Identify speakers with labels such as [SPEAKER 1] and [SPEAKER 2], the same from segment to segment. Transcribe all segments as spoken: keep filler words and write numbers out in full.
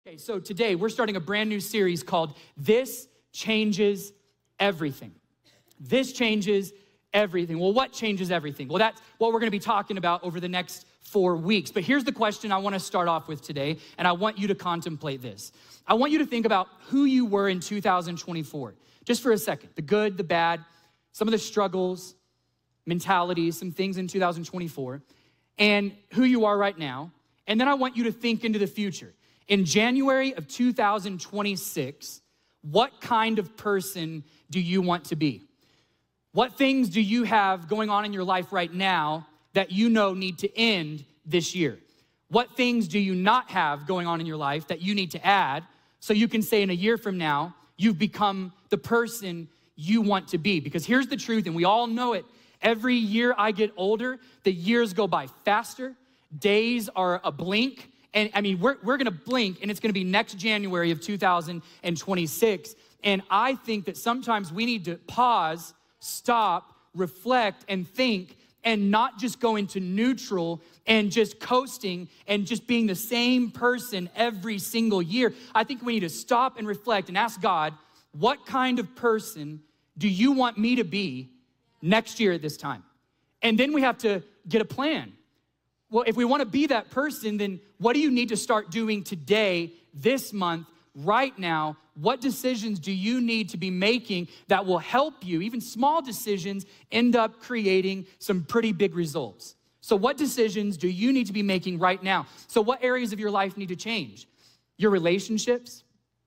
[SPEAKER 1] Okay, so today we're starting a brand new series called This Changes Everything. This changes everything. Well, what changes everything? Well, that's what we're gonna be talking about over the next four weeks. But here's the question I wanna start off with today, and I want you to contemplate this. I want you to think about who you were in two thousand twenty-four, just for a second. The good, the bad, some of the struggles, mentalities, some things in two thousand twenty-four, and who you are right now. And then I want you to think into the future. In January of two thousand twenty-six, what kind of person do you want to be? What things do you have going on in your life right now that you know need to end this year? What things do you not have going on in your life that you need to add so you can say in a year from now, you've become the person you want to be? Because here's the truth, and we all know it. Every year I get older, the years go by faster. Days are a blink. And I mean, we're, we're gonna blink and it's gonna be next January of two thousand twenty-six. And I think that sometimes we need to pause, stop, reflect, and think, and not just go into neutral and just coasting and just being the same person every single year. I think we need to stop and reflect and ask God, what kind of person do you want me to be next year at this time? And then we have to get a plan. Well, if we want to be that person, then what do you need to start doing today, this month, right now? What decisions do you need to be making that will help you? Even small decisions end up creating some pretty big results. So what decisions do you need to be making right now? So what areas of your life need to change? Your relationships.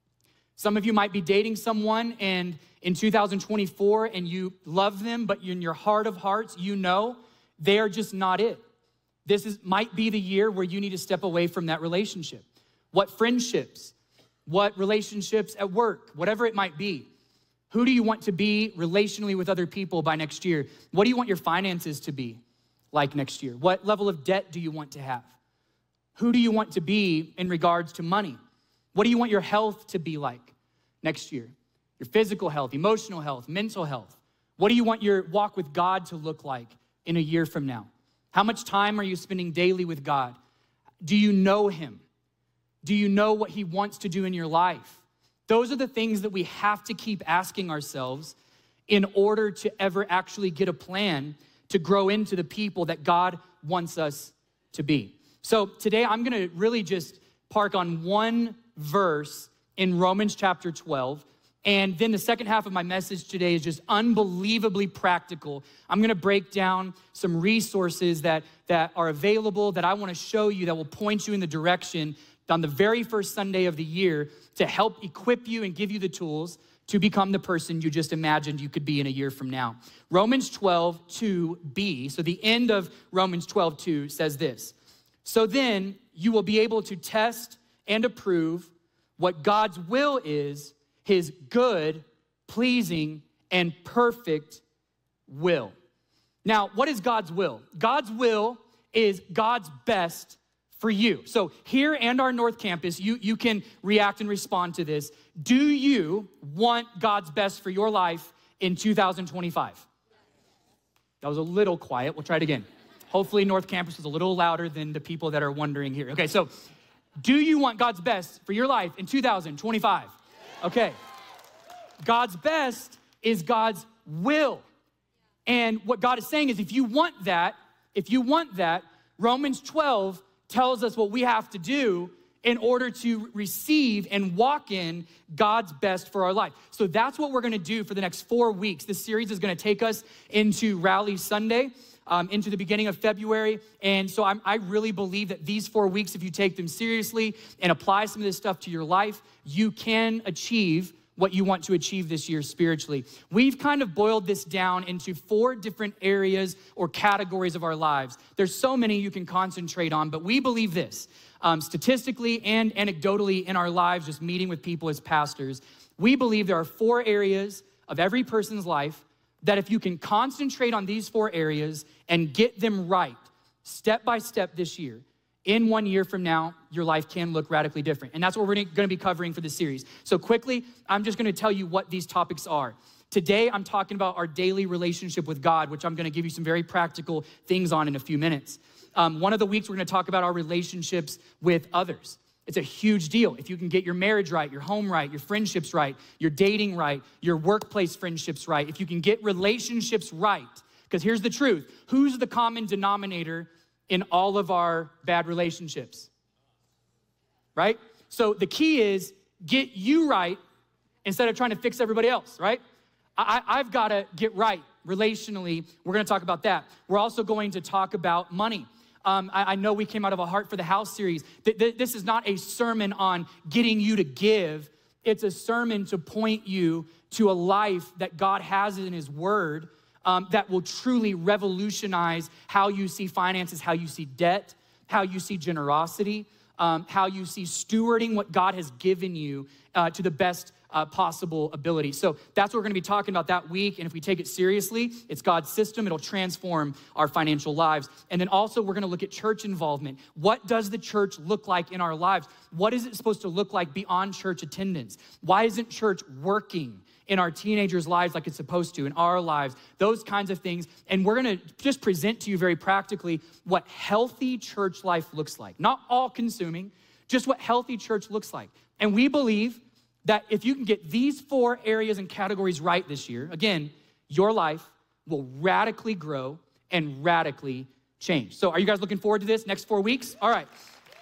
[SPEAKER 1] Some of you might be dating someone and in two thousand twenty-four and you love them, but in your heart of hearts, you know they are just not it. This is might be the year where you need to step away from that relationship. What friendships, what relationships at work, whatever it might be. Who do you want to be relationally with other people by next year? What do you want your finances to be like next year? What level of debt do you want to have? Who do you want to be in regards to money? What do you want your health to be like next year? Your physical health, emotional health, mental health. What do you want your walk with God to look like in a year from now? How much time are you spending daily with God? Do you know him? Do you know what he wants to do in your life? Those are the things that we have to keep asking ourselves in order to ever actually get a plan to grow into the people that God wants us to be. So today I'm gonna really just park on one verse in Romans chapter twelve. And then the second half of my message today is just unbelievably practical. I'm gonna break down some resources that, that are available that I wanna show you that will point you in the direction on the very first Sunday of the year to help equip you and give you the tools to become the person you just imagined you could be in a year from now. Romans twelve two b, so the end of Romans twelve two says this. So then you will be able to test and approve what God's will is, his good, pleasing, and perfect will. Now, what is God's will? God's will is God's best for you. So here and our North Campus, you, you can react and respond to this. Do you want God's best for your life in two thousand twenty-five? That was a little quiet. We'll try it again. Hopefully North Campus was a little louder than the people that are wondering here. Okay, so do you want God's best for your life in two thousand twenty-five? Okay, God's best is God's will. And what God is saying is if you want that, if you want that, Romans twelve tells us what we have to do in order to receive and walk in God's best for our life. So that's what we're gonna do for the next four weeks. This series is gonna take us into Rally Sunday, um, into the beginning of February. And so I'm, I really believe that these four weeks, if you take them seriously and apply some of this stuff to your life, you can achieve what you want to achieve this year spiritually. We've kind of boiled this down into four different areas or categories of our lives. There's so many you can concentrate on, but we believe this, um, statistically and anecdotally in our lives, just meeting with people as pastors, we believe there are four areas of every person's life that if you can concentrate on these four areas and get them right, step by step this year, in one year from now, your life can look radically different. And that's what we're gonna be covering for this series. So quickly, I'm just gonna tell you what these topics are. Today, I'm talking about our daily relationship with God, which I'm gonna give you some very practical things on in a few minutes. Um, one of the weeks, we're gonna talk about our relationships with others. It's a huge deal. If you can get your marriage right, your home right, your friendships right, your dating right, your workplace friendships right, if you can get relationships right, because here's the truth. Who's the common denominator in all of our bad relationships? Right? So the key is get you right instead of trying to fix everybody else, right? I, I've got to get right relationally. We're going to talk about that. We're also going to talk about money. Um, I, I know we came out of a Heart for the House series. Th- th- this is not a sermon on getting you to give. It's a sermon to point you to a life that God has in his word um, that will truly revolutionize how you see finances, how you see debt, how you see generosity, um, how you see stewarding what God has given you uh, to the best Uh, possible ability. So that's what we're gonna be talking about that week. And if we take it seriously, it's God's system. It'll transform our financial lives. And then also we're gonna look at church involvement. What does the church look like in our lives? What is it supposed to look like beyond church attendance? Why isn't church working in our teenagers' lives like it's supposed to, in our lives? Those kinds of things. And we're gonna just present to you very practically what healthy church life looks like. Not all consuming, just what healthy church looks like. And we believe that if you can get these four areas and categories right this year, again, your life will radically grow and radically change. So are you guys looking forward to this next four weeks? All right.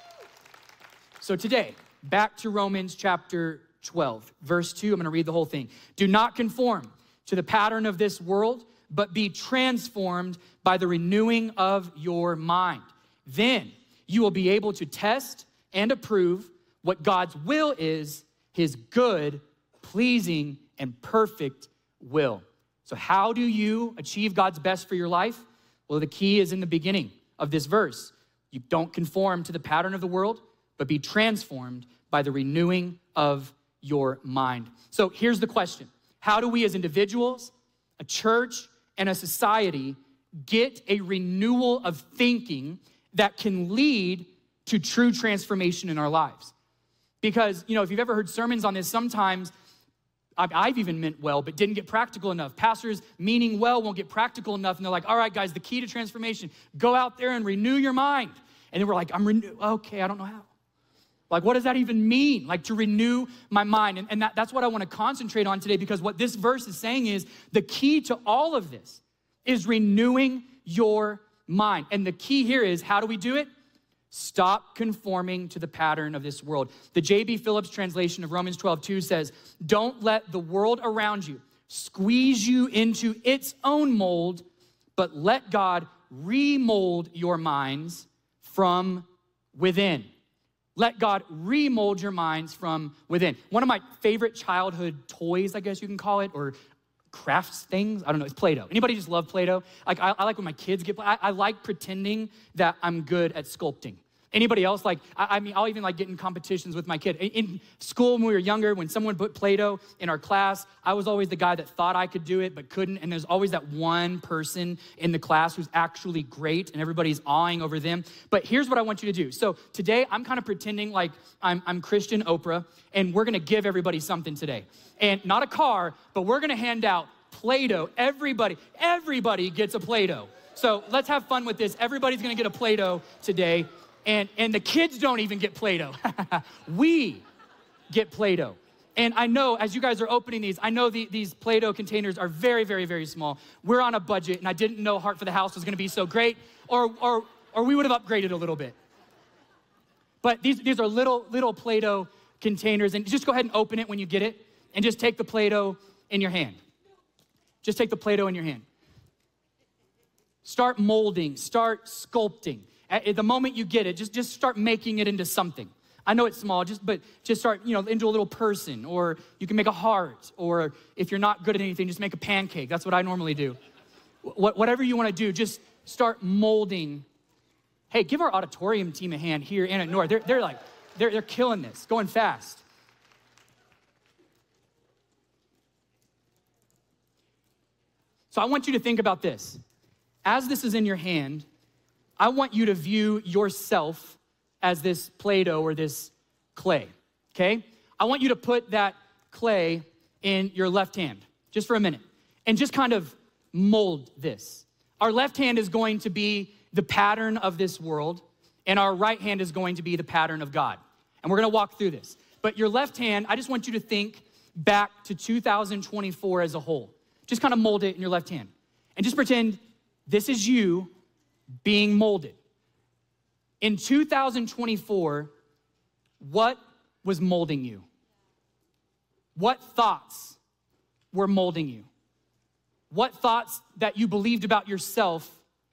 [SPEAKER 1] So today, back to Romans chapter twelve, verse two, I'm gonna read the whole thing. Do not conform to the pattern of this world, but be transformed by the renewing of your mind. Then you will be able to test and approve what God's will is, his good, pleasing, and perfect will. So how do you achieve God's best for your life? Well, the key is in the beginning of this verse. You don't conform to the pattern of the world, but be transformed by the renewing of your mind. So here's the question. How do we as individuals, a church, and a society get a renewal of thinking that can lead to true transformation in our lives? Because, you know, if you've ever heard sermons on this, sometimes I've even meant well, but didn't get practical enough. Pastors meaning well won't get practical enough. And they're like, all right, guys, the key to transformation, go out there and renew your mind. And then we're like, I'm renew. Okay, I don't know how. Like, what does that even mean? Like, to renew my mind. And, and that, that's what I want to concentrate on today, because what this verse is saying is the key to all of this is renewing your mind. And the key here is, how do we do it? Stop conforming to the pattern of this world. The J B Phillips translation of Romans twelve two says, don't let the world around you squeeze you into its own mold, but let God remold your minds from within. Let God remold your minds from within. One of my favorite childhood toys, I guess you can call it, or crafts things, I don't know, it's Play-Doh. Anybody just love Play-Doh? Like, I, I like when my kids get, I, I like pretending that I'm good at sculpting. Anybody else? Like, I, I mean, I'll even like get in competitions with my kid. In, in school when we were younger, when someone put Play-Doh in our class, I was always the guy that thought I could do it but couldn't, and there's always that one person in the class who's actually great, and everybody's awing over them. But here's what I want you to do. So today, I'm kind of pretending like I'm, I'm Christian Oprah, and we're gonna give everybody something today. And not a car, but we're gonna hand out Play-Doh. Everybody, everybody gets a Play-Doh. So let's have fun with this. Everybody's gonna get a Play-Doh today. And, and the kids don't even get Play-Doh. We get Play-Doh. And I know as you guys are opening these, I know the, these Play-Doh containers are very, very, very small. We're on a budget, and I didn't know Heart for the House was gonna be so great, or, or, or we would have upgraded a little bit. But these, these are little, little Play-Doh containers, and just go ahead and open it when you get it, and just take the Play-Doh in your hand. Just take the Play-Doh in your hand. Start molding, start sculpting. At the moment you get it, just, just start making it into something. I know it's small, just but just start, you know, into a little person, or you can make a heart, or if you're not good at anything, just make a pancake. That's what I normally do. Wh- whatever you want to do, just start molding. Hey, give our auditorium team a hand here and at North. They're, they're like, they're, they're killing this, going fast. So I want you to think about this. As this is in your hand, I want you to view yourself as this Play-Doh or this clay, okay? I want you to put that clay in your left hand, just for a minute, and just kind of mold this. Our left hand is going to be the pattern of this world, and our right hand is going to be the pattern of God. And we're gonna walk through this. But your left hand, I just want you to think back to two thousand twenty-four as a whole. Just kind of mold it in your left hand. And just pretend this is you being molded. In two thousand twenty-four, what was molding you? What thoughts were molding you? What thoughts that you believed about yourself,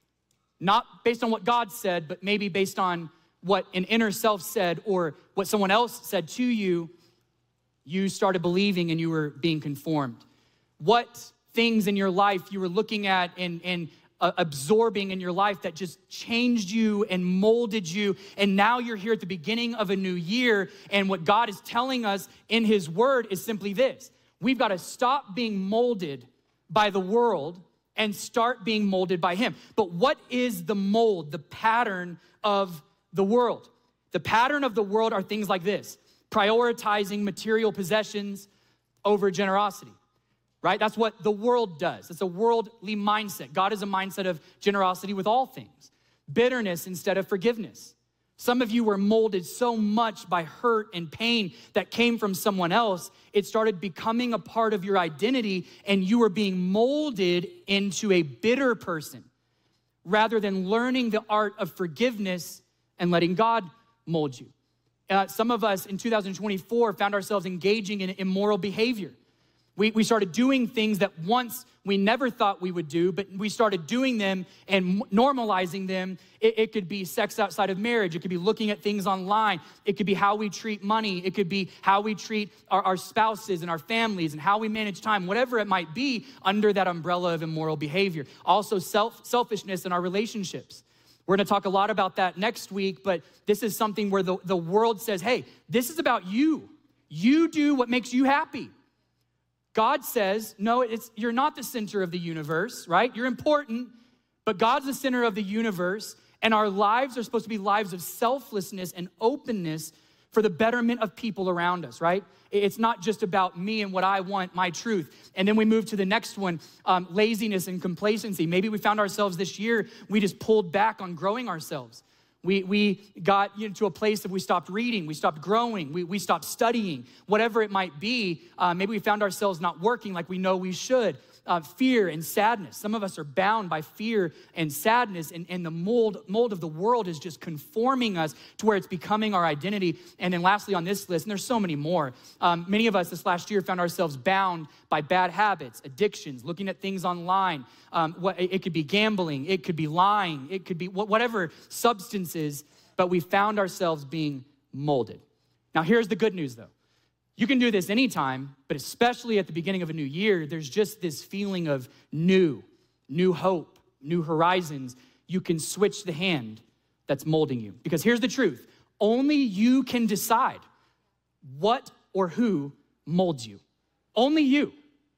[SPEAKER 1] not based on what God said, but maybe based on what an inner self said or what someone else said to you, you started believing and you were being conformed. What things in your life you were looking at and, and uh, absorbing in your life that just changed you and molded you, and now you're here at the beginning of a new year, and what God is telling us in his word is simply this: we've got to stop being molded by the world and start being molded by him. But what is the mold, the pattern of the world? The pattern of the world are things like this: prioritizing material possessions over generosity, right? That's what the world does. It's a worldly mindset. God is a mindset of generosity with all things. Bitterness instead of forgiveness. Some of you were molded so much by hurt and pain that came from someone else, it started becoming a part of your identity, and you were being molded into a bitter person rather than learning the art of forgiveness and letting God mold you. Uh, some of us in two thousand twenty-four found ourselves engaging in immoral behavior. We, we started doing things that once we never thought we would do, but we started doing them and normalizing them. It, it could be sex outside of marriage. It could be looking at things online. It could be how we treat money. It could be how we treat our, our spouses and our families and how we manage time, whatever it might be under that umbrella of immoral behavior. Also self, selfishness in our relationships. We're gonna talk a lot about that next week, but this is something where the, the world says, hey, this is about you. You do what makes you happy. God says, no, it's, you're not the center of the universe, right? You're important, but God's the center of the universe, and our lives are supposed to be lives of selflessness and openness for the betterment of people around us, right? It's not just about me and what I want, my truth. And then we move to the next one, um, laziness and complacency. Maybe we found ourselves this year, we just pulled back on growing ourselves. We, we got into a place that we stopped reading, we stopped growing, we, we stopped studying, whatever it might be. Uh, maybe we found ourselves not working like we know we should. Uh, fear and sadness. Some of us are bound by fear and sadness, and, and the mold, mold of the world is just conforming us to where it's becoming our identity. And then lastly on this list, and there's so many more, um, many of us this last year found ourselves bound by bad habits, addictions, looking at things online. Um, what, it could be gambling, it could be lying, it could be whatever substances, but we found ourselves being molded. Now here's the good news though. You can do this anytime, but especially at the beginning of a new year, there's just this feeling of new, new hope, new horizons. You can switch the hand that's molding you. Because here's the truth. Only you can decide what or who molds you. Only you.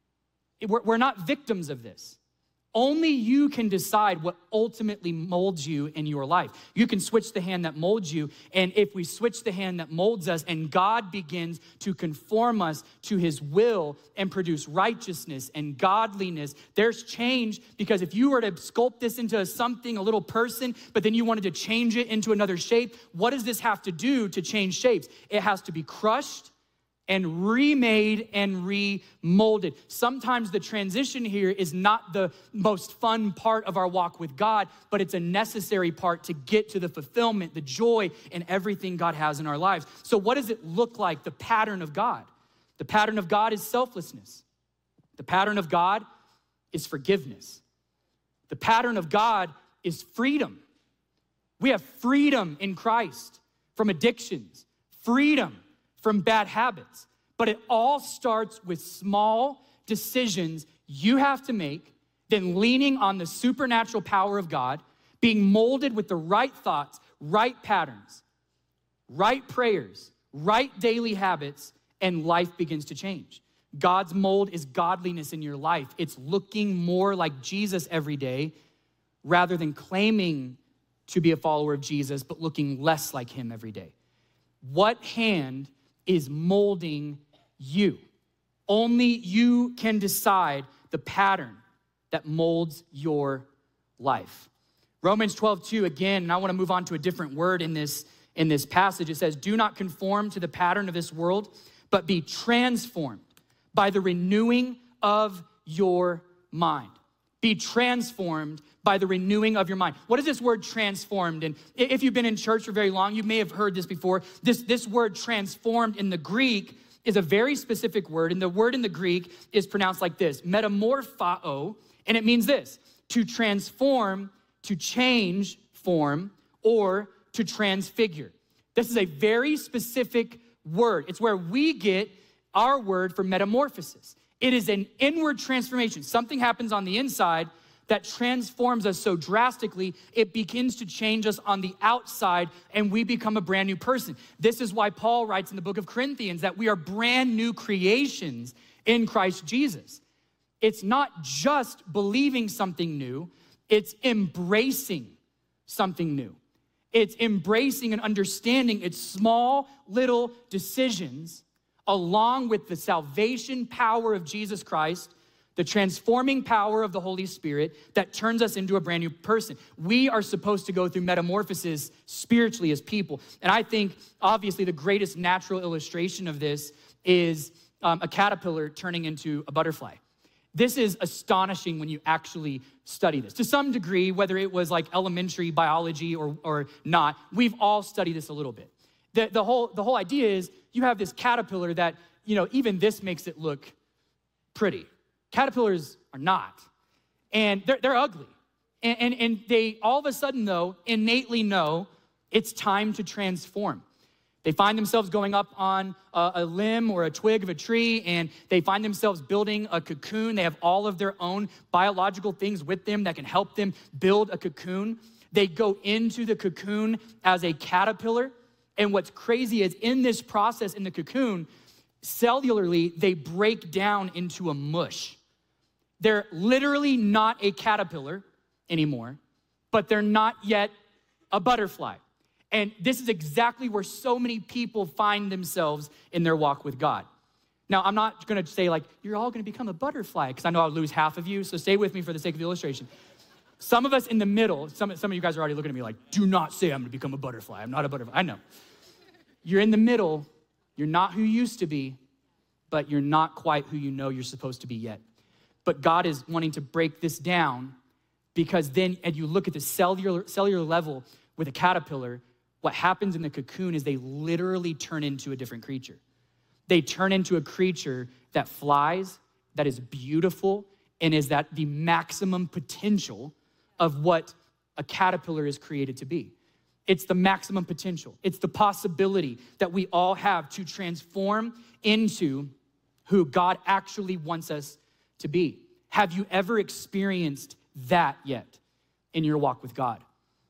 [SPEAKER 1] We're, we're not victims of this. Only you can decide what ultimately molds you in your life. You can switch the hand that molds you, and if we switch the hand that molds us and God begins to conform us to his will and produce righteousness and godliness, there's change. Because if you were to sculpt this into something, a little person, but then you wanted to change it into another shape, what does this have to do to change shapes? It has to be crushed and remade and remolded. Sometimes the transition here is not the most fun part of our walk with God, but it's a necessary part to get to the fulfillment, the joy, and everything God has in our lives. So what does it look like, the pattern of God? The pattern of God is selflessness. The pattern of God is forgiveness. The pattern of God is freedom. We have freedom in Christ from addictions, freedom from bad habits. But it all starts with small decisions you have to make, then leaning on the supernatural power of God, being molded with the right thoughts, right patterns, right prayers, right daily habits, and life begins to change. God's mold is godliness in your life. It's looking more like Jesus every day rather than claiming to be a follower of Jesus, but looking less like him every day. What hand is molding you? Only you can decide the pattern that molds your life. Romans twelve two again, and I want to move on to a different word in this, in this passage. It says, do not conform to the pattern of this world, but be transformed by the renewing of your mind. Be transformed by the renewing of your mind. What is this word transformed? And if you've been in church for very long, you may have heard this before. This, this word transformed in the Greek is a very specific word, and the word in the Greek is pronounced like this, metamorphao, and it means this, to transform, to change form, or to transfigure. This is a very specific word. It's where we get our word for metamorphosis. It is an inward transformation. Something happens on the inside that transforms us so drastically, it begins to change us on the outside, and we become a brand new person. This is why Paul writes in the book of Corinthians that we are brand new creations in Christ Jesus. It's not just believing something new, it's embracing something new. It's embracing and understanding its small little decisions along with the salvation power of Jesus Christ, the transforming power of the Holy Spirit that turns us into a brand new person. We are supposed to go through metamorphosis spiritually as people. And I think, obviously, the greatest natural illustration of this is um, a caterpillar turning into a butterfly. This is astonishing when you actually study this. To some degree, whether it was like elementary biology or, or not, we've all studied this a little bit. The, the, whole, the whole idea is you have this caterpillar that, you know, even this makes it look pretty. Caterpillars are not, and they're, they're ugly. And, and, and they all of a sudden, though, innately know it's time to transform. They find themselves going up on a, a limb or a twig of a tree, and they find themselves building a cocoon. They have all of their own biological things with them that can help them build a cocoon. They go into the cocoon as a caterpillar, and what's crazy is in this process in the cocoon, cellularly, they break down into a mush. They're literally not a caterpillar anymore, but they're not yet a butterfly. And this is exactly where so many people find themselves in their walk with God. Now, I'm not gonna say like, you're all gonna become a butterfly, because I know I'll lose half of you, so stay with me for the sake of the illustration. Some of us in the middle, some, some of you guys are already looking at me like, do not say I'm gonna become a butterfly. I'm not a butterfly, I know. You're in the middle, you're not who you used to be, but you're not quite who you know you're supposed to be yet. But God is wanting to break this down, because then as you look at the cellular, cellular level with a caterpillar, what happens in the cocoon is they literally turn into a different creature. They turn into a creature that flies, that is beautiful, and is at the maximum potential of what a caterpillar is created to be. It's the maximum potential. It's the possibility that we all have to transform into who God actually wants us to be. Have you ever experienced that yet in your walk with God?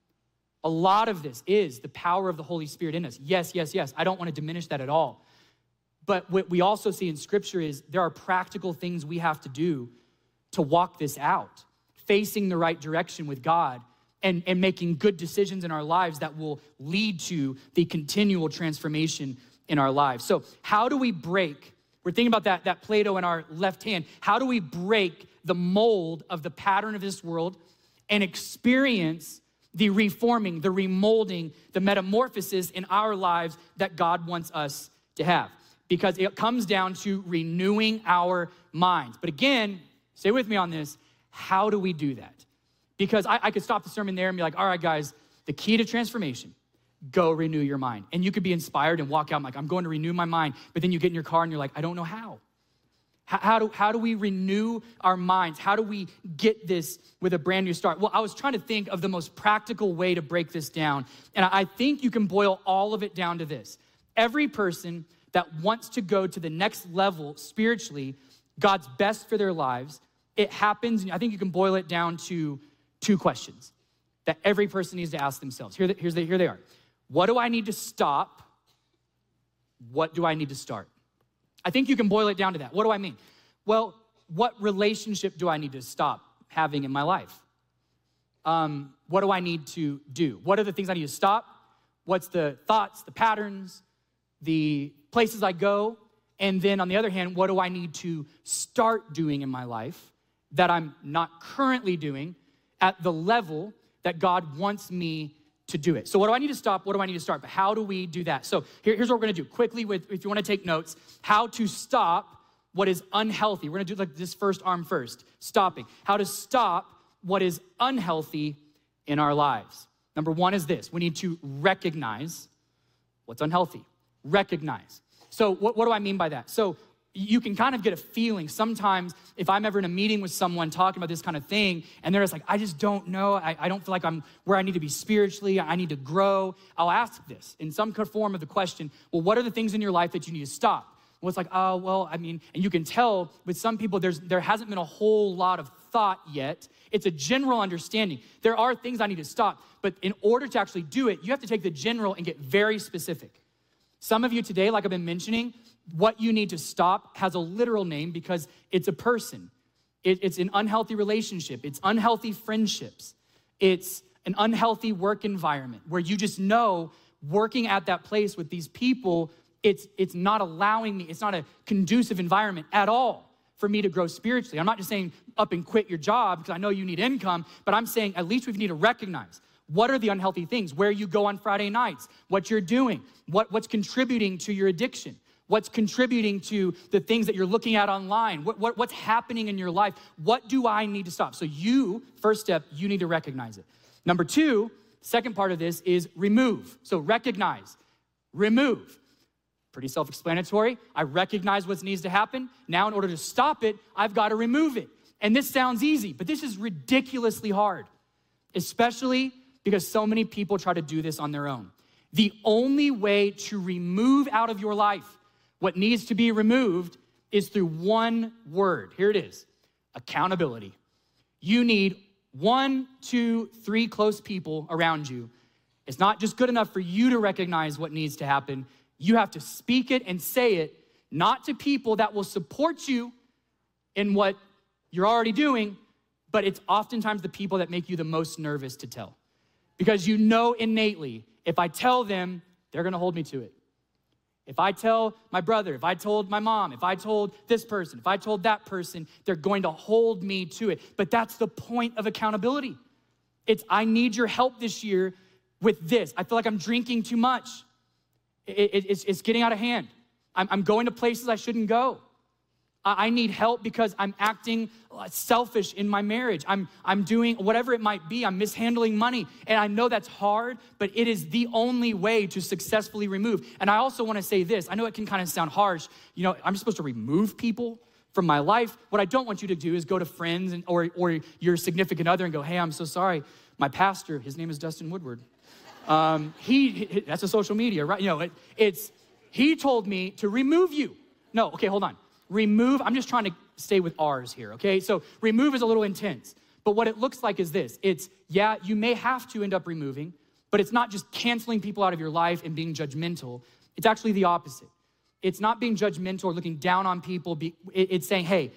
[SPEAKER 1] A lot of this is the power of the Holy Spirit in us. Yes, yes, yes. I don't want to diminish that at all. But what we also see in Scripture is there are practical things we have to do to walk this out, facing the right direction with God and, and making good decisions in our lives that will lead to the continual transformation in our lives. So how do we break, we're thinking about that, that Play-Doh in our left hand, how do we break the mold of the pattern of this world and experience the reforming, the remolding, the metamorphosis in our lives that God wants us to have? Because it comes down to renewing our minds. But again, stay with me on this, how do we do that? Because I, I could stop the sermon there and be like, all right, guys, the key to transformation, go renew your mind. And you could be inspired and walk out and like, I'm going to renew my mind. But then you get in your car and you're like, I don't know how. How, how, do, how do we renew our minds? How do we get this with a brand new start? Well, I was trying to think of the most practical way to break this down. And I think you can boil all of it down to this. Every person that wants to go to the next level spiritually, God's best for their lives, it happens, I think you can boil it down to two questions that every person needs to ask themselves. Here, here's the, here they are. What do I need to stop? What do I need to start? I think you can boil it down to that. What do I mean? Well, what relationship do I need to stop having in my life? Um, what do I need to do? What are the things I need to stop? What's the thoughts, the patterns, the places I go? And then on the other hand, what do I need to start doing in my life that I'm not currently doing at the level that God wants me to do it. So what do I need to stop? What do I need to start? But how do we do that? So here, here's what we're gonna do. Quickly, with if you wanna take notes, how to stop what is unhealthy. We're gonna do like this first arm first, stopping. How to stop what is unhealthy in our lives. Number one is this: we need to recognize what's unhealthy. Recognize. So what, what do I mean by that? So you can kind of get a feeling sometimes if I'm ever in a meeting with someone talking about this kind of thing, and they're just like, I just don't know, I, I don't feel like I'm where I need to be spiritually, I need to grow. I'll ask this in some form of the question, well, what are the things in your life that you need to stop? Well, it's like, oh, well, I mean, and you can tell with some people, there's there hasn't been a whole lot of thought yet. It's a general understanding. There are things I need to stop, but in order to actually do it, you have to take the general and get very specific. Some of you today, like I've been mentioning, what you need to stop has a literal name because it's a person. It, it's an unhealthy relationship. It's unhealthy friendships. It's an unhealthy work environment where you just know working at that place with these people, it's, it's not allowing me, it's not a conducive environment at all for me to grow spiritually. I'm not just saying up and quit your job because I know you need income, but I'm saying at least we need to recognize what are the unhealthy things, where you go on Friday nights, what you're doing, what, what's contributing to your addiction, what's contributing to the things that you're looking at online, what, what, what's happening in your life, what do I need to stop? So you, first step, you need to recognize it. Number two, second part of this is remove. So recognize, remove. Pretty self-explanatory. I recognize what needs to happen. Now, in order to stop it, I've got to remove it. And this sounds easy, but this is ridiculously hard, especially because so many people try to do this on their own. The only way to remove out of your life what needs to be removed is through one word. Here it is, accountability. You need one, two, three close people around you. It's not just good enough for you to recognize what needs to happen. You have to speak it and say it, not to people that will support you in what you're already doing, but it's oftentimes the people that make you the most nervous to tell. Because you know innately, if I tell them, they're gonna hold me to it. If I tell my brother, if I told my mom, if I told this person, if I told that person, they're going to hold me to it. But that's the point of accountability. It's, I need your help this year with this. I feel like I'm drinking too much. It, it, it's, it's getting out of hand. I'm, I'm going to places I shouldn't go. I, I need help because I'm acting selfish in my marriage. I'm, I'm doing whatever it might be. I'm mishandling money. And I know that's hard, but it is the only way to successfully remove. And I also want to say this. I know it can kind of sound harsh. You know, I'm supposed to remove people from my life. What I don't want you to do is go to friends and, or, or your significant other and go, hey, I'm so sorry. My pastor, his name is Dustin Woodward. Um, he, he, that's a social media, right? You know, it, it's, he told me to remove you. No, okay, hold on. Remove, I'm just trying to stay with R's here, okay? So remove is a little intense, but what it looks like is this. It's, yeah, you may have to end up removing, but it's not just canceling people out of your life and being judgmental. It's actually the opposite. It's not being judgmental or looking down on people. Be, it, it's saying, hey,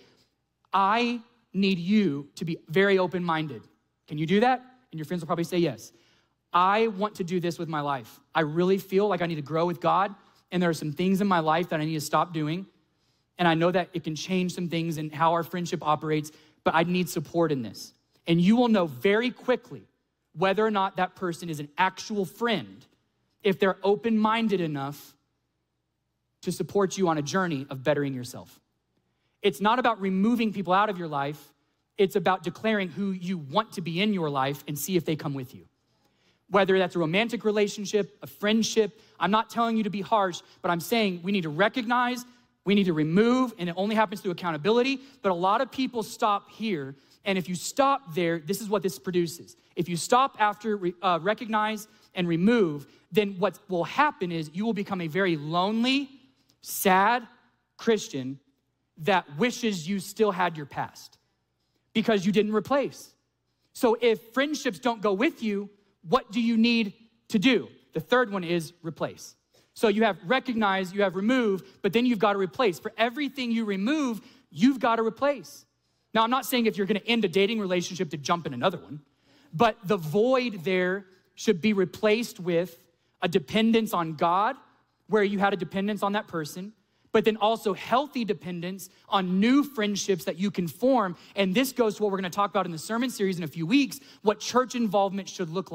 [SPEAKER 1] I need you to be very open-minded. Can you do that? And your friends will probably say yes. I want to do this with my life. I really feel like I need to grow with God, and there are some things in my life that I need to stop doing, and I know that it can change some things in how our friendship operates, but I need support in this. And you will know very quickly whether or not that person is an actual friend if they're open-minded enough to support you on a journey of bettering yourself. It's not about removing people out of your life. It's about declaring who you want to be in your life and see if they come with you. Whether that's a romantic relationship, a friendship, I'm not telling you to be harsh, but I'm saying we need to recognize, we need to remove, and it only happens through accountability. But a lot of people stop here, and if you stop there, this is what this produces. If you stop after uh, recognize and remove, then what will happen is you will become a very lonely, sad Christian that wishes you still had your past because you didn't replace. So if friendships don't go with you, what do you need to do? The third one is replace. So you have recognize, you have remove, but then you've got to replace. For everything you remove, you've got to replace. Now, I'm not saying if you're going to end a dating relationship to jump in another one, but the void there should be replaced with a dependence on God, where you had a dependence on that person, but then also healthy dependence on new friendships that you can form. And this goes to what we're gonna talk about in the sermon series in a few weeks, what church involvement should look like.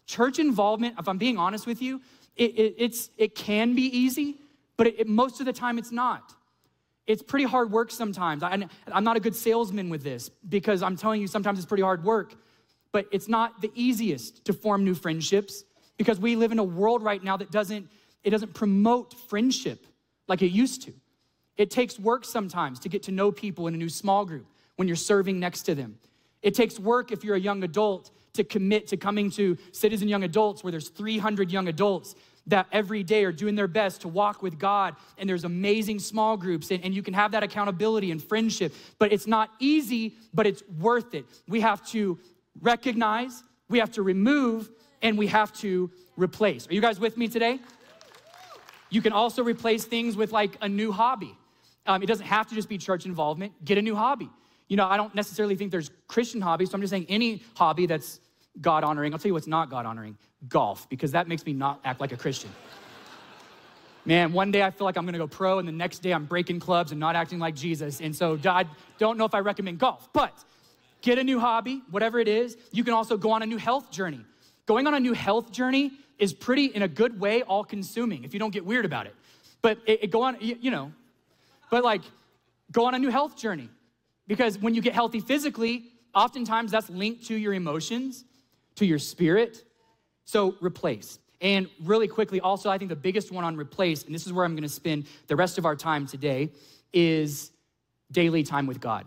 [SPEAKER 1] Church involvement, if I'm being honest with you, it, it, it's, it can be easy, but it, it, most of the time it's not. It's pretty hard work sometimes. I, I'm not a good salesman with this because I'm telling you sometimes it's pretty hard work, but it's not the easiest to form new friendships because we live in a world right now that doesn't, it doesn't promote friendship like it used to. It takes work sometimes to get to know people in a new small group when you're serving next to them. It takes work if you're a young adult to commit to coming to Citizen Young Adults where there's three hundred young adults that every day are doing their best to walk with God, and there's amazing small groups, and, and you can have that accountability and friendship, but it's not easy, but it's worth it. We have to recognize, we have to remove, and we have to replace. Are you guys with me today? You can also replace things with like a new hobby. Um, it doesn't have to just be church involvement. Get a new hobby. You know, I don't necessarily think there's Christian hobbies, so I'm just saying any hobby that's God-honoring. I'll tell you what's not God-honoring. Golf, because that makes me not act like a Christian. Man, one day I feel like I'm gonna go pro, and the next day I'm breaking clubs and not acting like Jesus, and so I don't know if I recommend golf, but get a new hobby, whatever it is. You can also go on a new health journey. Going on a new health journey is pretty, in a good way, all-consuming, if you don't get weird about it. But it, it go on, you, you know, but like, go on a new health journey. Because when you get healthy physically, oftentimes that's linked to your emotions, to your spirit. So replace. And really quickly, also, I think the biggest one on replace, and this is where I'm gonna spend the rest of our time today, is daily time with God.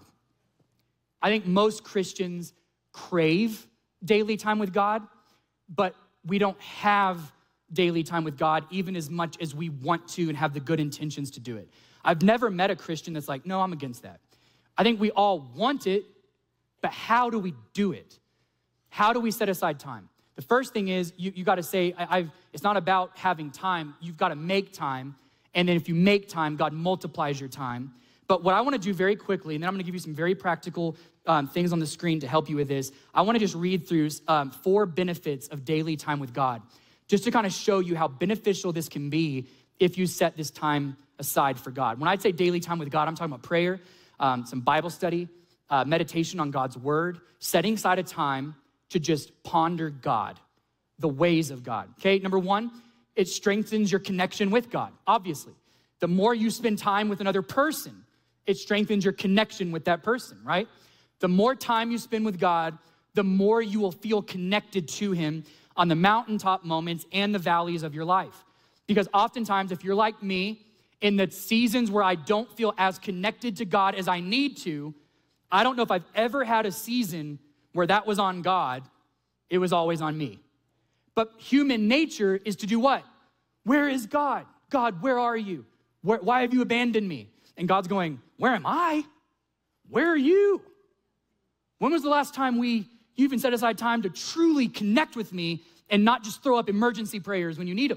[SPEAKER 1] I think most Christians crave daily time with God, but we don't have daily time with God even as much as we want to and have the good intentions to do it. I've never met a Christian that's like, no, I'm against that. I think we all want it, but how do we do it? How do we set aside time? The first thing is you, you gotta say, I, I've, it's not about having time, you've gotta make time, and then if you make time, God multiplies your time. But what I wanna do very quickly, and then I'm gonna give you some very practical um, things on the screen to help you with this, I wanna just read through um, four benefits of daily time with God, just to kind of show you how beneficial this can be if you set this time aside for God. When I say daily time with God, I'm talking about prayer, um, some Bible study, uh, meditation on God's word, setting aside a time to just ponder God, the ways of God, okay? Number one, it strengthens your connection with God, obviously. The more you spend time with another person, it strengthens your connection with that person, right? The more time you spend with God, the more you will feel connected to him on the mountaintop moments and the valleys of your life. Because oftentimes, if you're like me, in the seasons where I don't feel as connected to God as I need to, I don't know if I've ever had a season where that was on God, it was always on me. But human nature is to do what? Where is God? God, where are you? Where, why have you abandoned me? And God's going, where am I? Where are you? When was the last time we, you even set aside time to truly connect with me and not just throw up emergency prayers when you need them?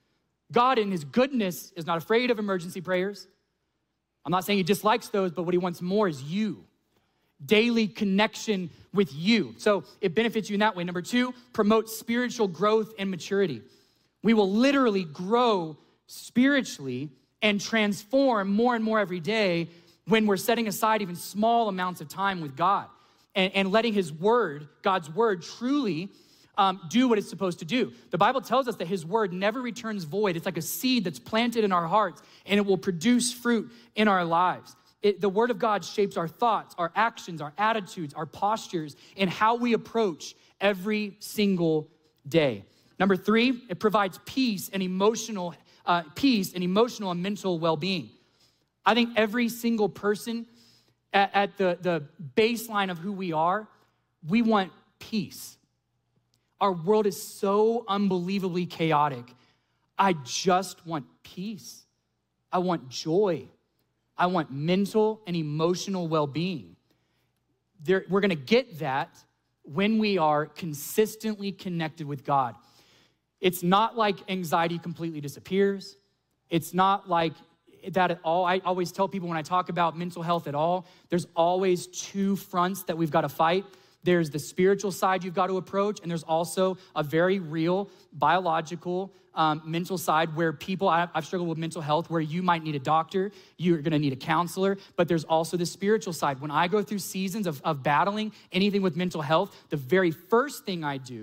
[SPEAKER 1] God in his goodness is not afraid of emergency prayers. I'm not saying he dislikes those, but what he wants more is you. Daily connection with you. So it benefits you in that way. Number two, promote spiritual growth and maturity. We will literally grow spiritually and transform more and more every day when we're setting aside even small amounts of time with God and, and letting his word, God's word, truly um, do what it's supposed to do. The Bible tells us that his word never returns void. It's like a seed that's planted in our hearts and it will produce fruit in our lives. It, the word of God shapes our thoughts, our actions, our attitudes, our postures, and how we approach every single day. Number three, it provides peace and emotional uh, peace and emotional and mental well-being. I think every single person at, at the, the baseline of who we are, we want peace. Our world is so unbelievably chaotic. I just want peace. I want joy. I want mental and emotional well-being. There, we're gonna get that when we are consistently connected with God. It's not like anxiety completely disappears. It's not like that at all. I always tell people when I talk about mental health at all, there's always two fronts that we've got to fight. There's the spiritual side you've got to approach, and there's also a very real biological um, mental side where people, I, I've struggled with mental health, where you might need a doctor, you're gonna need a counselor, but there's also the spiritual side. When I go through seasons of, of battling anything with mental health, the very first thing I do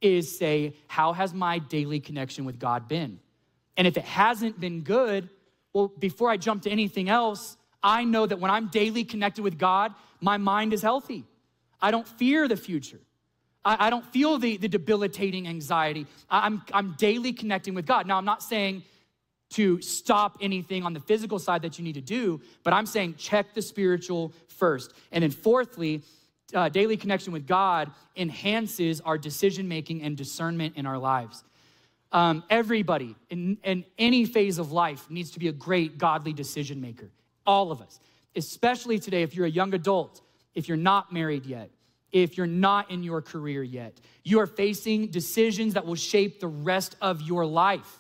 [SPEAKER 1] is say, how has my daily connection with God been? And if it hasn't been good, well, before I jump to anything else, I know that when I'm daily connected with God, my mind is healthy. I don't fear the future. I, I don't feel the, the debilitating anxiety. I, I'm, I'm daily connecting with God. Now, I'm not saying to stop anything on the physical side that you need to do, but I'm saying check the spiritual first. And then fourthly, uh, daily connection with God enhances our decision-making and discernment in our lives. Um, everybody in, in any phase of life needs to be a great godly decision maker. All of us, especially today, if you're a young adult, if you're not married yet, if you're not in your career yet, you are facing decisions that will shape the rest of your life.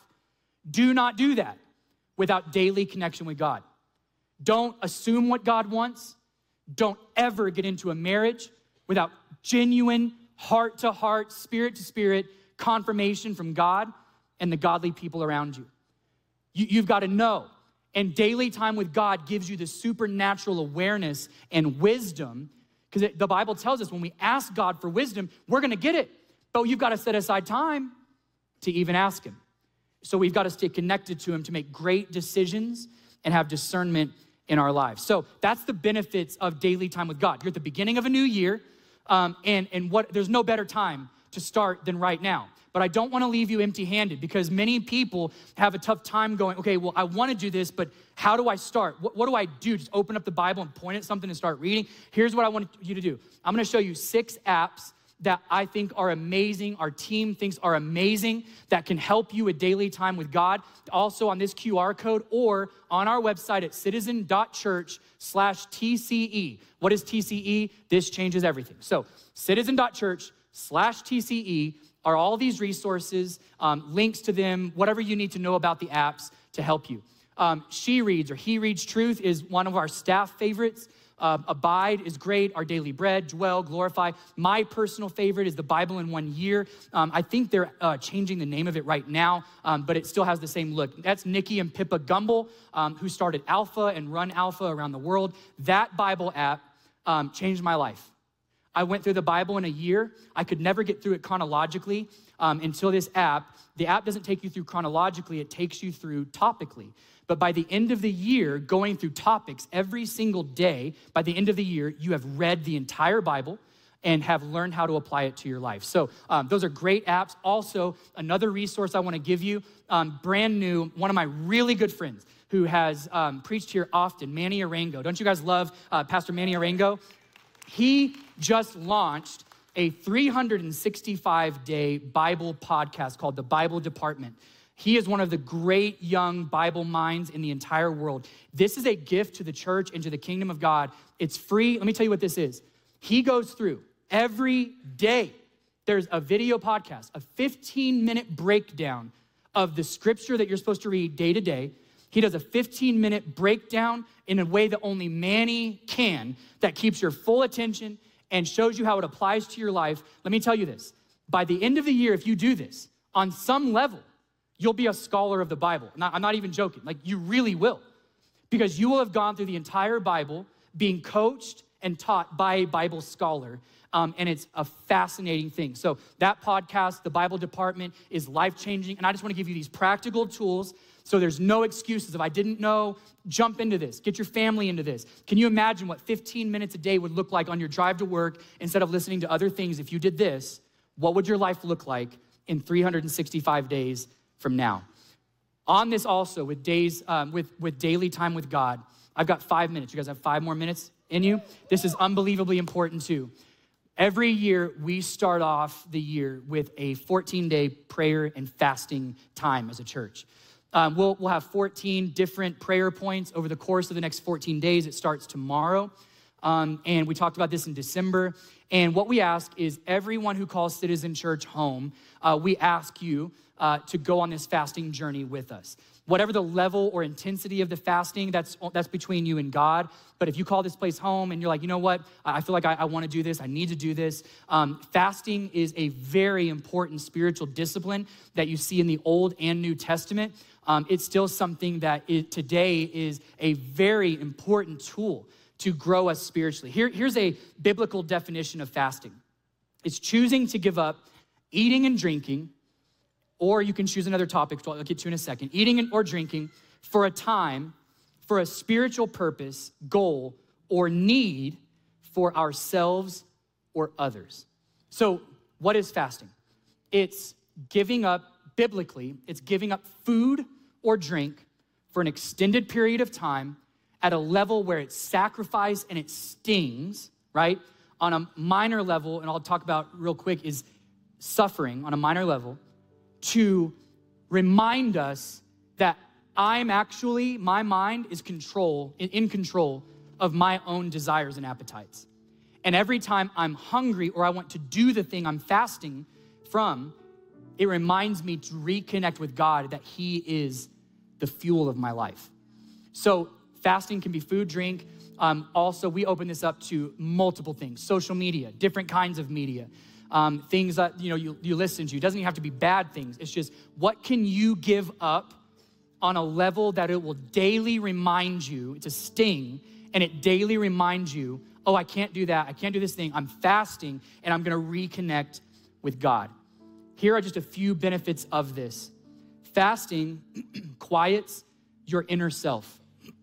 [SPEAKER 1] Do not do that without daily connection with God. Don't assume what God wants. Don't ever get into a marriage without genuine heart-to-heart, spirit-to-spirit confirmation from God and the godly people around you. you you've got to know. And daily time with God gives you the supernatural awareness and wisdom, because the Bible tells us when we ask God for wisdom, we're gonna get it. But you've got to set aside time to even ask him. So we've got to stay connected to him to make great decisions and have discernment in our lives. So that's the benefits of daily time with God. You're at the beginning of a new year, um, and, and what there's no better time to start than right now. But I don't want to leave you empty-handed, because many people have a tough time going, okay, well, I want to do this, but how do I start? What, what do I do? Just open up the Bible and point at something and start reading? Here's what I want you to do. I'm going to show you six apps that I think are amazing, our team thinks are amazing, that can help you with daily time with God. Also on this Q R code or on our website at citizen.church slash TCE. What is T C E? This changes everything. So citizen.church slash TCE are all these resources, um, links to them, whatever you need to know about the apps to help you. Um, She Reads or He Reads Truth is one of our staff favorites. Uh, Abide is great, Our Daily Bread, Dwell, Glorify. My personal favorite is the Bible in One Year. Um, I think they're uh, changing the name of it right now, um, but it still has the same look. That's Nikki and Pippa Gumbel, um, who started Alpha and run Alpha around the world. That Bible app um, changed my life. I went through the Bible in a year. I could never get through it chronologically um, until this app. The app doesn't take you through chronologically, it takes you through topically. But by the end of the year, going through topics every single day, by the end of the year, you have read the entire Bible and have learned how to apply it to your life. So um, those are great apps. Also, another resource I wanna give you, um, brand new, one of my really good friends who has um, preached here often, Manny Arango. Don't you guys love uh, Pastor Manny Arango? He just launched a three hundred sixty-five day Bible podcast called The Bible Department. He is one of the great young Bible minds in the entire world. This is a gift to the church and to the kingdom of God. It's free. Let me tell you what this is. He goes through every day. There's a video podcast, a fifteen minute breakdown of the scripture that you're supposed to read day to day. He does a fifteen minute breakdown in a way that only Manny can, that keeps your full attention and shows you how it applies to your life. Let me tell you this. By the end of the year, if you do this, on some level, you'll be a scholar of the Bible. Not, I'm not even joking. Like, you really will. Because you will have gone through the entire Bible being coached and taught by a Bible scholar. Um, and it's a fascinating thing. So that podcast, The Bible Department, is life-changing. And I just want to give you these practical tools so there's no excuses. If I didn't know, jump into this. Get your family into this. Can you imagine what fifteen minutes a day would look like on your drive to work instead of listening to other things? If you did this, what would your life look like in three hundred sixty-five days from now? On this also, with days, um, with, with daily time with God, I've got five minutes. You guys have five more minutes in you? This is unbelievably important too. Every year, we start off the year with a fourteen day prayer and fasting time as a church. Um, we'll, we'll have fourteen different prayer points over the course of the next fourteen days. It starts tomorrow. Um, and we talked about this in December. And what we ask is everyone who calls Citizen Church home, uh, we ask you uh, to go on this fasting journey with us. Whatever the level or intensity of the fasting, that's, that's between you and God. But if you call this place home and you're like, you know what, I feel like I, I want to do this, I need to do this. Um, fasting is a very important spiritual discipline that you see in the Old and New Testament. Um, it's still something that it, today is a very important tool to grow us spiritually. Here, here's a biblical definition of fasting. It's choosing to give up eating and drinking, or you can choose another topic, which I'll get to in a second, eating or drinking for a time, for a spiritual purpose, goal, or need for ourselves or others. So what is fasting? It's giving up, biblically, it's giving up food or drink for an extended period of time at a level where it's sacrifice and it stings, right? On a minor level, and I'll talk about real quick, is suffering on a minor level to remind us that I'm actually, my mind is control, in control of my own desires and appetites. And every time I'm hungry or I want to do the thing I'm fasting from, it reminds me to reconnect with God, that he is the fuel of my life. So fasting can be food, drink. Um, also, we open this up to multiple things, social media, different kinds of media, um, things that you know you, you listen to. It doesn't even have to be bad things. It's just, what can you give up on a level that it will daily remind you, it's a sting, and it daily reminds you, oh, I can't do that, I can't do this thing, I'm fasting, and I'm gonna reconnect with God. Here are just a few benefits of this. Fasting quiets your inner self.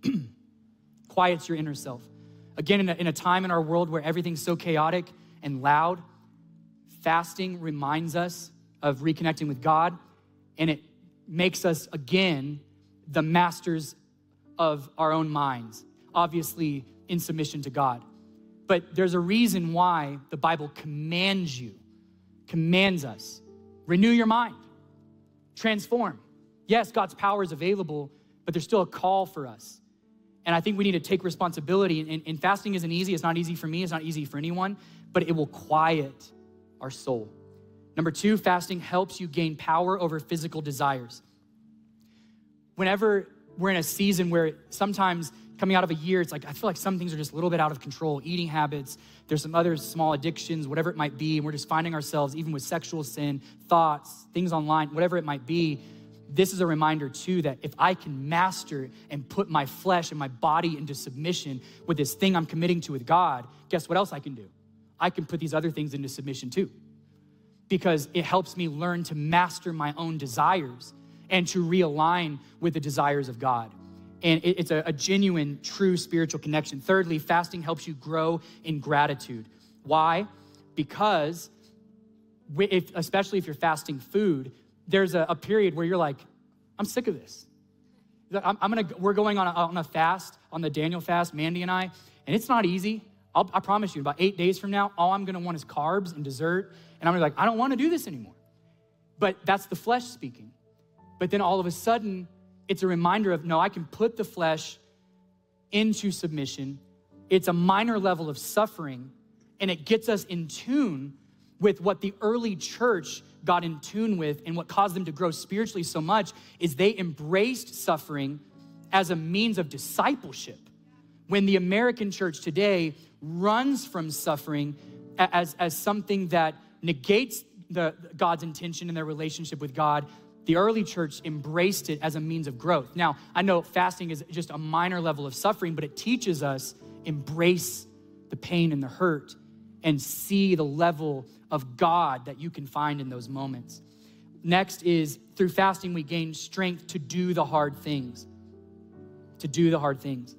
[SPEAKER 1] Quiets your inner self. Again, in a, in a time in our world where everything's so chaotic and loud, fasting reminds us of reconnecting with God, and it makes us, again, the masters of our own minds, obviously in submission to God. But there's a reason why the Bible commands you, commands us, renew your mind, transform. Yes, God's power is available, but there's still a call for us. And I think we need to take responsibility. And, and fasting isn't easy. It's not easy for me. It's not easy for anyone, but it will quiet our soul. Number two, fasting helps you gain power over physical desires. Whenever we're in a season where sometimes coming out of a year, it's like, I feel like some things are just a little bit out of control. Eating habits, there's some other small addictions, whatever it might be. And we're just finding ourselves, even with sexual sin, thoughts, things online, whatever it might be. This is a reminder too, that if I can master and put my flesh and my body into submission with this thing I'm committing to with God, guess what else I can do? I can put these other things into submission too. Because it helps me learn to master my own desires and to realign with the desires of God. And it, it's a, a genuine, true spiritual connection. Thirdly, fasting helps you grow in gratitude. Why? Because, we, if, especially if you're fasting food, there's a, a period where you're like, I'm sick of this. I'm, I'm gonna, we're going on a, on a fast, on the Daniel fast, Mandy and I, and it's not easy. I'll, I promise you, about eight days from now, all I'm gonna want is carbs and dessert, and I'm gonna be like, I don't wanna do this anymore. But that's the flesh speaking. But then all of a sudden, it's a reminder of, no, I can put the flesh into submission. It's a minor level of suffering, and it gets us in tune with what the early church got in tune with, and what caused them to grow spiritually so much is they embraced suffering as a means of discipleship. When the American church today runs from suffering as, as something that negates the, God's intention in their relationship with God, the early church embraced it as a means of growth. Now, I know fasting is just a minor level of suffering, but it teaches us embrace the pain and the hurt and see the level of God that you can find in those moments. Next is, through fasting, we gain strength to do the hard things. To do the hard things.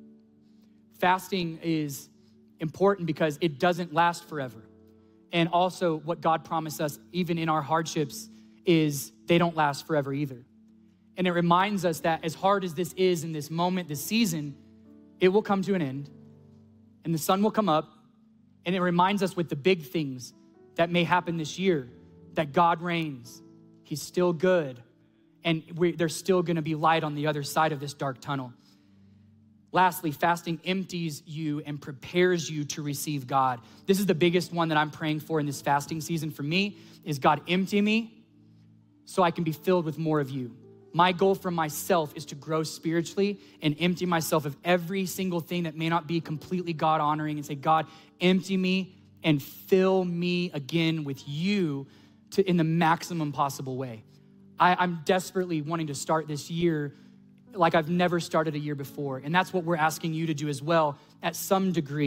[SPEAKER 1] Fasting is important because it doesn't last forever. And also what God promised us, even in our hardships, is they don't last forever either. And it reminds us that as hard as this is in this moment, this season, it will come to an end and the sun will come up. And it reminds us with the big things that may happen this year, that God reigns, he's still good, and we, there's still gonna be light on the other side of this dark tunnel. Lastly, fasting empties you and prepares you to receive God. This is the biggest one that I'm praying for in this fasting season for me, is God, empty me so I can be filled with more of you. My goal for myself is to grow spiritually and empty myself of every single thing that may not be completely God-honoring, and say, God, empty me and fill me again with you to, in the maximum possible way. I, I'm desperately wanting to start this year like I've never started a year before. And that's what we're asking you to do as well, at some degree,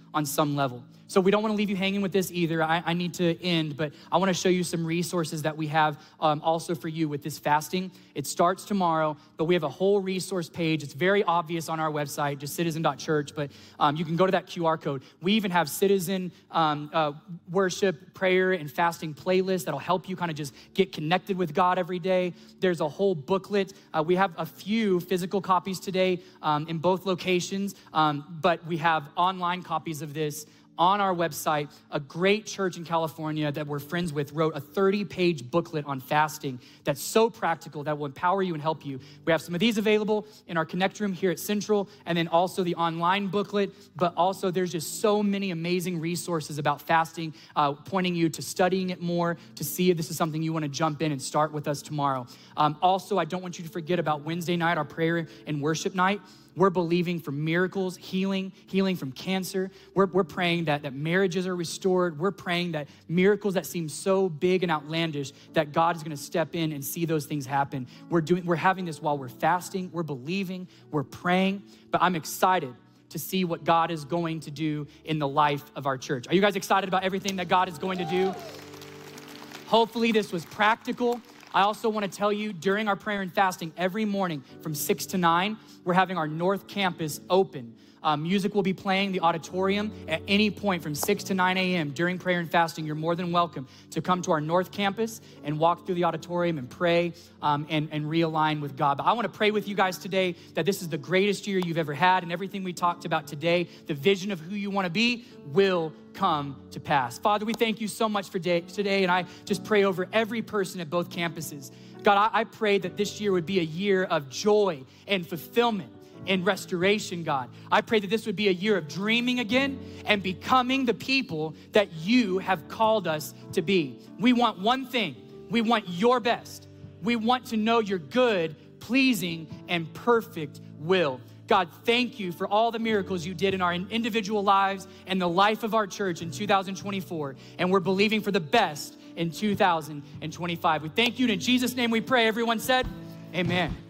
[SPEAKER 1] on some level. So we don't want to leave you hanging with this either. I, I need to end, but I want to show you some resources that we have um, also for you with this fasting. It starts tomorrow, but we have a whole resource page. It's very obvious on our website, just citizen dot church, but um, you can go to that Q R code. We even have citizen um, uh, worship, prayer, and fasting playlists that'll help you kind of just get connected with God every day. There's a whole booklet. Uh, we have a few physical copies today um, in both locations, um, but we have online copies of this on our website. A great church in California that we're friends with wrote a thirty-page booklet on fasting that's so practical that will empower you and help you. We have some of these available in our Connect room here at Central, and then also the online booklet, but also there's just so many amazing resources about fasting, uh, pointing you to studying it more, to see if this is something you want to jump in and start with us tomorrow. Um, also, I don't want you to forget about Wednesday night, our prayer and worship night. We're believing for miracles, healing, healing from cancer. We're, we're praying that, that marriages are restored. We're praying that miracles that seem so big and outlandish that God is gonna step in and see those things happen. We're doing, we're having this while we're fasting, we're believing, we're praying, but I'm excited to see what God is going to do in the life of our church. Are you guys excited about everything that God is going to do? Hopefully this was practical. I also want to tell you, during our prayer and fasting every morning from six to nine, we're having our North Campus open. Uh, music will be playing the auditorium at any point from six to nine a.m. during prayer and fasting. You're more than welcome to come to our North Campus and walk through the auditorium and pray um, and, and realign with God. But I want to pray with you guys today that this is the greatest year you've ever had, and everything we talked about today, the vision of who you want to be, will come to pass. Father, we thank you so much for day, today, and I just pray over every person at both campuses. God, I, I pray that this year would be a year of joy and fulfillment and restoration, God. I pray that this would be a year of dreaming again and becoming the people that you have called us to be. We want one thing. We want your best. We want to know your good, pleasing, and perfect will. God, thank you for all the miracles you did in our individual lives and the life of our church in two thousand twenty-four. And we're believing for the best in two thousand twenty-five. We thank you, and in Jesus' name we pray. Everyone said, amen.